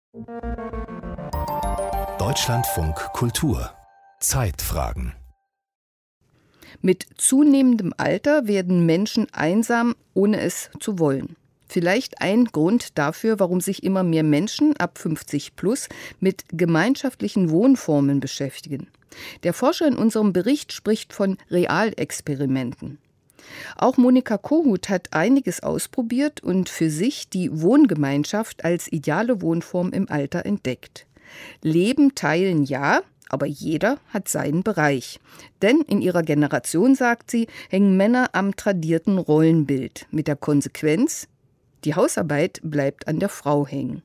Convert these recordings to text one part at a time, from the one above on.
Deutschlandfunk Kultur Zeitfragen. Mit zunehmendem Alter werden Menschen einsam, ohne es zu wollen. Vielleicht ein Grund dafür, warum sich immer mehr Menschen ab 50 plus mit gemeinschaftlichen Wohnformen beschäftigen. Der Forscher in unserem Bericht spricht von Realexperimenten. Auch Monika Kohut hat einiges ausprobiert und für sich die Wohngemeinschaft als ideale Wohnform im Alter entdeckt. Leben teilen ja, aber jeder hat seinen Bereich. Denn in ihrer Generation, sagt sie, hängen Männer am tradierten Rollenbild. Mit der Konsequenz, die Hausarbeit bleibt an der Frau hängen.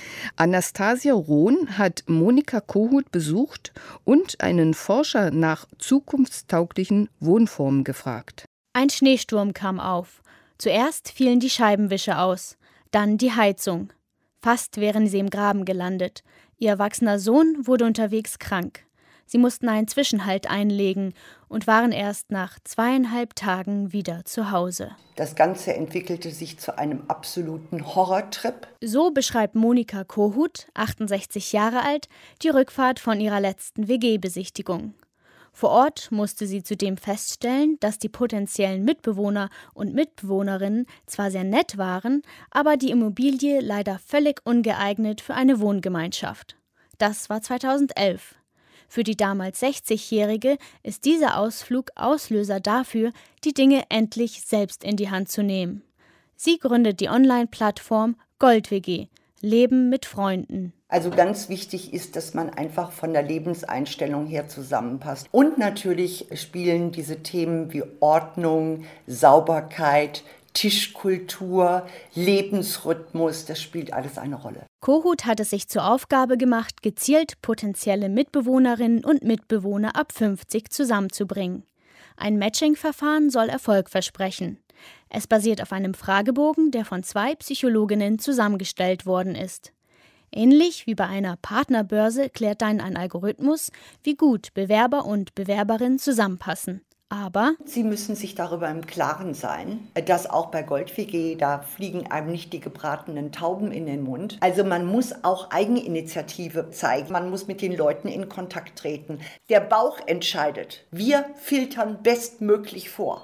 Anastasia Rohn hat Monika Kohut besucht und einen Forscher nach zukunftstauglichen Wohnformen gefragt. Ein Schneesturm kam auf. Zuerst fielen die Scheibenwischer aus, dann die Heizung. Fast wären sie im Graben gelandet. Ihr erwachsener Sohn wurde unterwegs krank. Sie mussten einen Zwischenhalt einlegen und waren erst nach 2,5 Tagen wieder zu Hause. Das Ganze entwickelte sich zu einem absoluten Horrortrip. So beschreibt Monika Kohut, 68 Jahre alt, die Rückfahrt von ihrer letzten WG-Besichtigung. Vor Ort musste sie zudem feststellen, dass die potenziellen Mitbewohner und Mitbewohnerinnen zwar sehr nett waren, aber die Immobilie leider völlig ungeeignet für eine Wohngemeinschaft. Das war 2011. Für die damals 60-Jährige ist dieser Ausflug Auslöser dafür, die Dinge endlich selbst in die Hand zu nehmen. Sie gründet die Online-Plattform Gold-WG, Leben mit Freunden. Also ganz wichtig ist, dass man einfach von der Lebenseinstellung her zusammenpasst. Und natürlich spielen diese Themen wie Ordnung, Sauberkeit, Tischkultur, Lebensrhythmus, das spielt alles eine Rolle. Kohut hat es sich zur Aufgabe gemacht, gezielt potenzielle Mitbewohnerinnen und Mitbewohner ab 50 zusammenzubringen. Ein Matching-Verfahren soll Erfolg versprechen. Es basiert auf einem Fragebogen, der von 2 Psychologinnen zusammengestellt worden ist. Ähnlich wie bei einer Partnerbörse klärt dann ein Algorithmus, wie gut Bewerber und Bewerberinnen zusammenpassen. Aber Sie müssen sich darüber im Klaren sein, dass auch bei Gold-WG, da fliegen einem nicht die gebratenen Tauben in den Mund. Also man muss auch Eigeninitiative zeigen, man muss mit den Leuten in Kontakt treten. Der Bauch entscheidet. Wir filtern bestmöglich vor.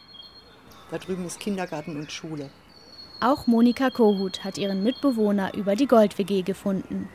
Da drüben ist Kindergarten und Schule. Auch Monika Kohut hat ihren Mitbewohner über die Gold-WG gefunden.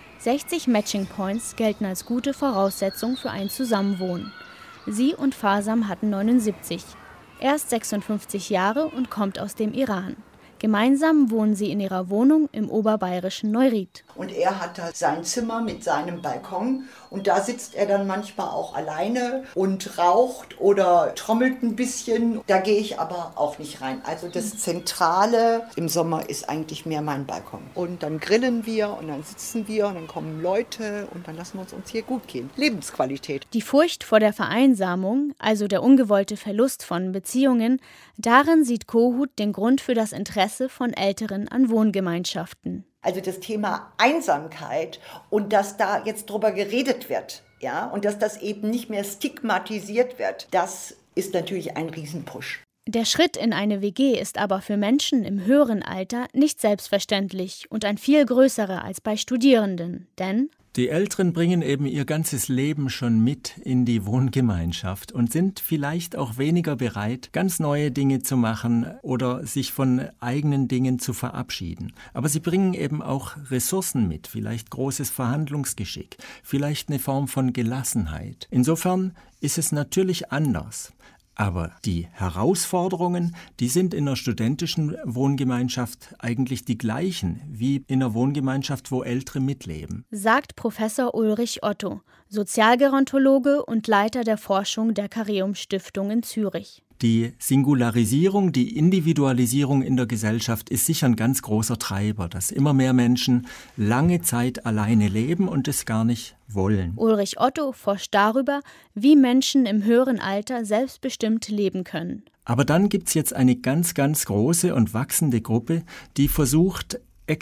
60 Matching Points gelten als gute Voraussetzung für ein Zusammenwohnen. Sie und Fasam hatten 79. Er ist 56 Jahre und kommt aus dem Iran. Gemeinsam wohnen sie in ihrer Wohnung im oberbayerischen Neuried. Und er hat da sein Zimmer mit seinem Balkon und da sitzt er dann manchmal auch alleine und raucht oder trommelt ein bisschen. Da gehe ich aber auch nicht rein. Also das Zentrale im Sommer ist eigentlich mehr mein Balkon. Und dann grillen wir und dann sitzen wir und dann kommen Leute und dann lassen wir uns hier gut gehen. Lebensqualität. Die Furcht vor der Vereinsamung, also der ungewollte Verlust von Beziehungen, darin sieht Kohut den Grund für das Interesse von Älteren an Wohngemeinschaften. Also das Thema Einsamkeit und dass da jetzt drüber geredet wird, ja, und dass das eben nicht mehr stigmatisiert wird, das ist natürlich ein Riesenpush. Der Schritt in eine WG ist aber für Menschen im höheren Alter nicht selbstverständlich und ein viel größerer als bei Studierenden, denn die Älteren bringen eben ihr ganzes Leben schon mit in die Wohngemeinschaft und sind vielleicht auch weniger bereit, ganz neue Dinge zu machen oder sich von eigenen Dingen zu verabschieden. Aber sie bringen eben auch Ressourcen mit, vielleicht großes Verhandlungsgeschick, vielleicht eine Form von Gelassenheit. Insofern ist es natürlich anders. Aber die Herausforderungen, die sind in einer studentischen Wohngemeinschaft eigentlich die gleichen wie in einer Wohngemeinschaft, wo Ältere mitleben. Sagt Professor Ulrich Otto, Sozialgerontologe und Leiter der Forschung der Careum-Stiftung in Zürich. Die Singularisierung, die Individualisierung in der Gesellschaft ist sicher ein ganz großer Treiber, dass immer mehr Menschen lange Zeit alleine leben und es gar nicht wollen. Ulrich Otto forscht darüber, wie Menschen im höheren Alter selbstbestimmt leben können. Aber dann gibt es jetzt eine ganz, ganz große und wachsende Gruppe, die versucht,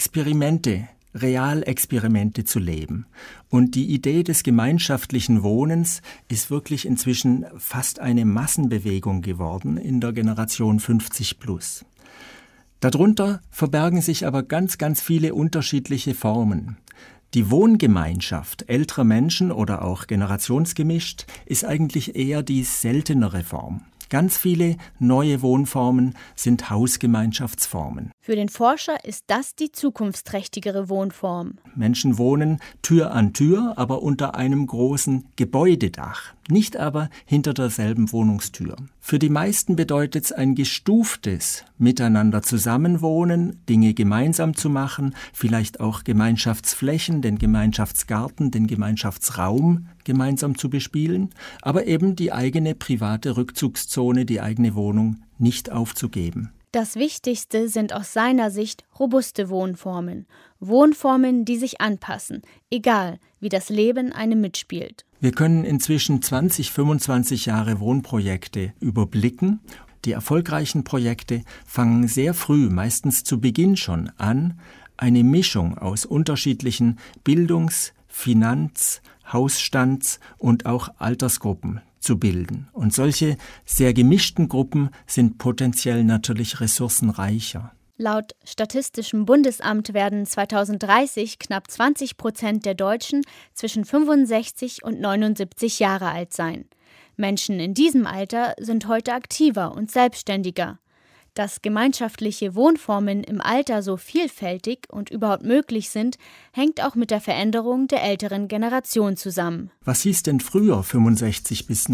Realexperimente zu leben. Und die Idee des gemeinschaftlichen Wohnens ist wirklich inzwischen fast eine Massenbewegung geworden in der Generation 50 plus. Darunter verbergen sich aber ganz, ganz viele unterschiedliche Formen. Die Wohngemeinschaft älterer Menschen oder auch generationsgemischt ist eigentlich eher die seltenere Form. Ganz viele neue Wohnformen sind Hausgemeinschaftsformen. Für den Forscher ist das die zukunftsträchtigere Wohnform. Menschen wohnen Tür an Tür, aber unter einem großen Gebäudedach, nicht aber hinter derselben Wohnungstür. Für die meisten bedeutet es ein gestuftes Miteinander zusammenwohnen, Dinge gemeinsam zu machen, vielleicht auch Gemeinschaftsflächen, den Gemeinschaftsgarten, den Gemeinschaftsraum gemeinsam zu bespielen, aber eben die eigene private Rückzugszone, die eigene Wohnung nicht aufzugeben. Das Wichtigste sind aus seiner Sicht robuste Wohnformen. Wohnformen, die sich anpassen, egal wie das Leben einem mitspielt. Wir können inzwischen 20, 25 Jahre Wohnprojekte überblicken. Die erfolgreichen Projekte fangen sehr früh, meistens zu Beginn schon an, eine Mischung aus unterschiedlichen Bildungs-, Finanz-, Hausstands- und auch Altersgruppen zu bilden. Und solche sehr gemischten Gruppen sind potenziell natürlich ressourcenreicher. Laut Statistischem Bundesamt werden 2030 knapp 20% der Deutschen zwischen 65 und 79 Jahre alt sein. Menschen in diesem Alter sind heute aktiver und selbstständiger. Dass gemeinschaftliche Wohnformen im Alter so vielfältig und überhaupt möglich sind, hängt auch mit der Veränderung der älteren Generation zusammen. Was hieß denn früher 65 bis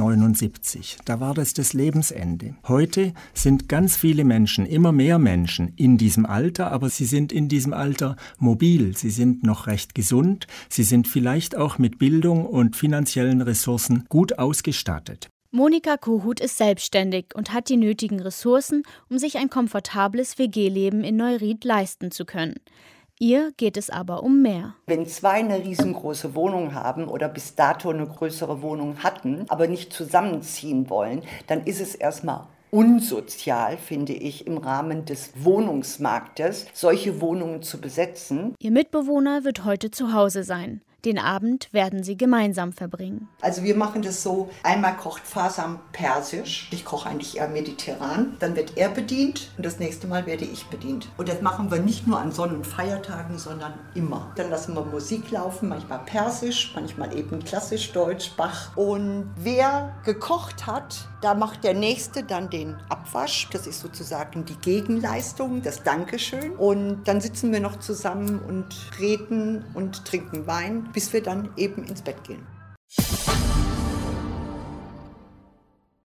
79? Da war das Lebensende. Heute sind ganz viele Menschen, immer mehr Menschen in diesem Alter, aber sie sind in diesem Alter mobil, sie sind noch recht gesund, sie sind vielleicht auch mit Bildung und finanziellen Ressourcen gut ausgestattet. Monika Kohut ist selbstständig und hat die nötigen Ressourcen, um sich ein komfortables WG-Leben in Neuried leisten zu können. Ihr geht es aber um mehr. Wenn zwei eine riesengroße Wohnung haben oder bis dato eine größere Wohnung hatten, aber nicht zusammenziehen wollen, dann ist es erstmal unsozial, finde ich, im Rahmen des Wohnungsmarktes solche Wohnungen zu besetzen. Ihr Mitbewohner wird heute zu Hause sein. Den Abend werden sie gemeinsam verbringen. Also wir machen das so, einmal kocht Fasam persisch, ich koche eigentlich eher mediterran, dann wird er bedient und das nächste Mal werde ich bedient. Und das machen wir nicht nur an Sonn- und Feiertagen, sondern immer. Dann lassen wir Musik laufen, manchmal persisch, manchmal eben klassisch Deutsch, Bach. Und wer gekocht hat, da macht der Nächste dann den Abwasch. Das ist sozusagen die Gegenleistung, das Dankeschön. Und dann sitzen wir noch zusammen und reden und trinken Wein, bis wir dann eben ins Bett gehen.